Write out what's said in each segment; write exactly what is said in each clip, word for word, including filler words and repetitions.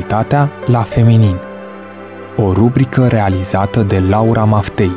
Sexualitatea la feminin. O rubrică realizată de Laura Maftei.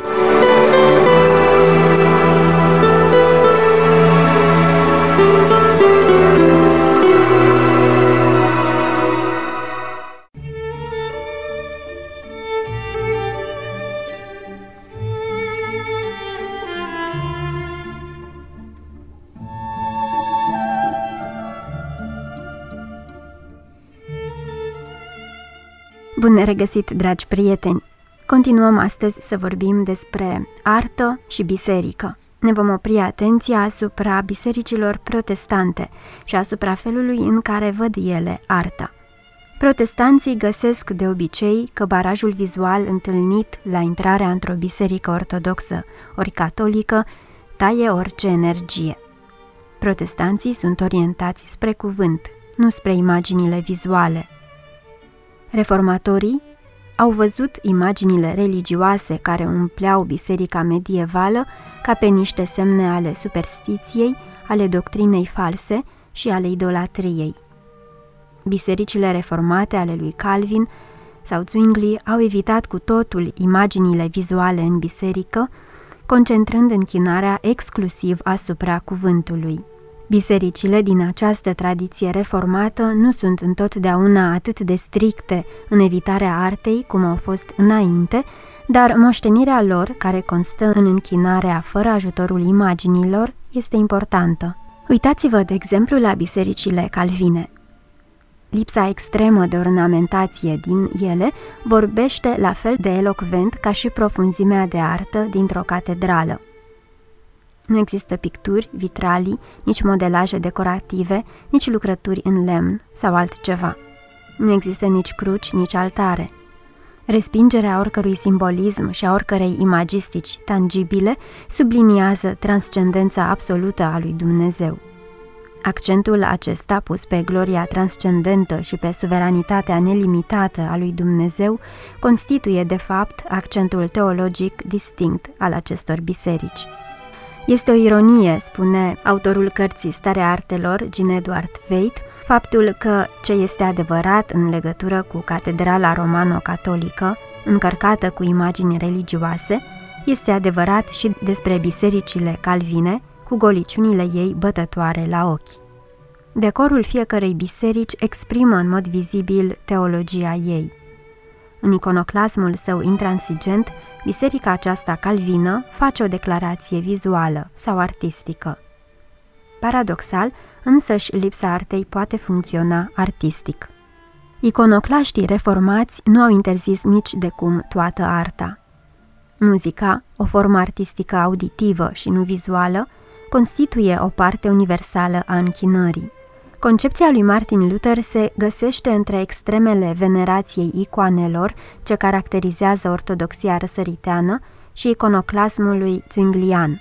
Bun regăsit, dragi prieteni! Continuăm astăzi să vorbim despre artă și biserică. Ne vom opri atenția asupra bisericilor protestante și asupra felului în care văd ele arta. Protestanții găsesc de obicei că barajul vizual întâlnit la intrarea într-o biserică ortodoxă ori catolică taie orice energie. Protestanții sunt orientați spre cuvânt, nu spre imaginile vizuale. Reformatorii au văzut imaginile religioase care umpleau biserica medievală ca pe niște semne ale superstiției, ale doctrinei false și ale idolatriei. Bisericile reformate ale lui Calvin sau Zwingli au evitat cu totul imaginile vizuale în biserică, concentrând închinarea exclusiv asupra cuvântului. Bisericile din această tradiție reformată nu sunt întotdeauna atât de stricte în evitarea artei cum au fost înainte, dar moștenirea lor, care constă în închinarea fără ajutorul imaginilor, este importantă. Uitați-vă, de exemplu, la bisericile calvine. Lipsa extremă de ornamentație din ele vorbește la fel de elocvent ca și profunzimea de artă dintr-o catedrală. Nu există picturi, vitralii, nici modelaje decorative, nici lucrături în lemn sau altceva. Nu există nici cruci, nici altare. Respingerea oricărui simbolism și a oricărei imagistici tangibile subliniază transcendența absolută a lui Dumnezeu. Accentul acesta pus pe gloria transcendentă și pe suveranitatea nelimitată a lui Dumnezeu constituie, de fapt, accentul teologic distinct al acestor biserici. Este o ironie, spune autorul cărții Starea Artelor, Jean Edward Waite, faptul că ce este adevărat în legătură cu catedrala romano-catolică, încărcată cu imagini religioase, este adevărat și despre bisericile calvine, cu goliciunile ei bătătoare la ochi. Decorul fiecărei biserici exprimă în mod vizibil teologia ei. În iconoclasmul său intransigent, biserica aceasta calvină face o declarație vizuală sau artistică. Paradoxal, însăși lipsa artei poate funcționa artistic. Iconoclaștii reformați nu au interzis nici de cum toată arta. Muzica, o formă artistică auditivă și nu vizuală, constituie o parte universală a închinării. Concepția lui Martin Luther se găsește între extremele venerației icoanelor ce caracterizează ortodoxia răsăriteană și iconoclasmului zwinglian.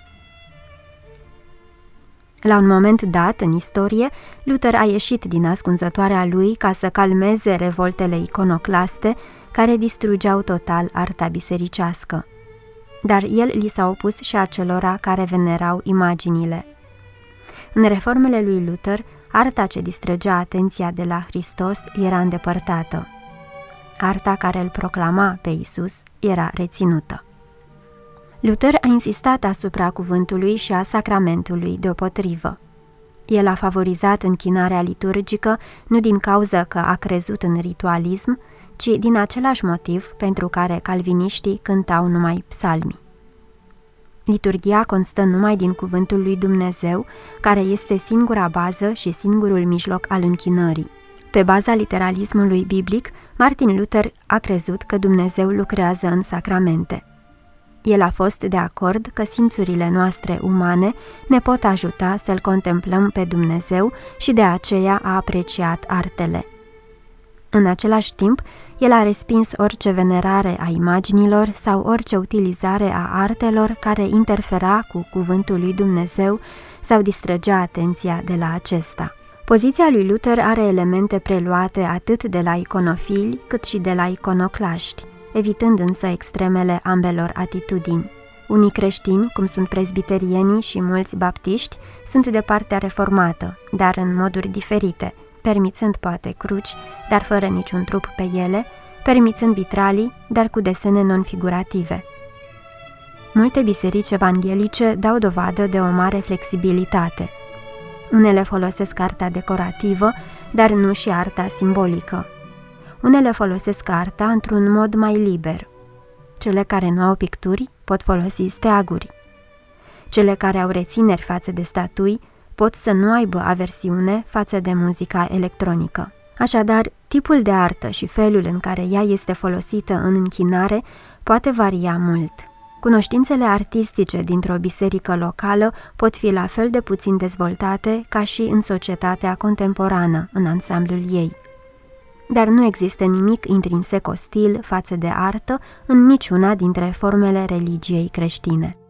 La un moment dat, în istorie, Luther a ieșit din ascunzătoarea lui ca să calmeze revoltele iconoclaste care distrugeau total arta bisericească. Dar el li s-a opus și acelora care venerau imaginile. În reformele lui Luther, arta ce distrăgea atenția de la Hristos era îndepărtată. Arta care îl proclama pe Isus era reținută. Luther a insistat asupra cuvântului și a sacramentului deopotrivă. El a favorizat închinarea liturgică nu din cauză că a crezut în ritualism, ci din același motiv pentru care calviniștii cântau numai psalmi. Liturghia constă numai din cuvântul lui Dumnezeu, care este singura bază și singurul mijloc al închinării. Pe baza literalismului biblic, Martin Luther a crezut că Dumnezeu lucrează în sacramente. El a fost de acord că simțurile noastre umane ne pot ajuta să-L contemplăm pe Dumnezeu și de aceea a apreciat artele. În același timp, el a respins orice venerare a imaginilor sau orice utilizare a artelor care interfera cu cuvântul lui Dumnezeu sau distrăgea atenția de la acesta. Poziția lui Luther are elemente preluate atât de la iconofili cât și de la iconoclaști, evitând însă extremele ambelor atitudini. Unii creștini, cum sunt prezbiterienii și mulți baptiști, sunt de partea reformată, dar în moduri diferite, permițând poate cruci, dar fără niciun trup pe ele, permițând vitralii, dar cu desene non-figurative. Multe biserici evanghelice dau dovadă de o mare flexibilitate. Unele folosesc arta decorativă, dar nu și arta simbolică. Unele folosesc arta într-un mod mai liber. Cele care nu au picturi pot folosi steaguri. Cele care au rețineri față de statui pot să nu aibă aversiune față de muzica electronică. Așadar, tipul de artă și felul în care ea este folosită în închinare poate varia mult. Cunoștințele artistice dintr-o biserică locală pot fi la fel de puțin dezvoltate ca și în societatea contemporană, în ansamblul ei. Dar nu există nimic intrinsec ostil față de artă în niciuna dintre formele religiei creștine.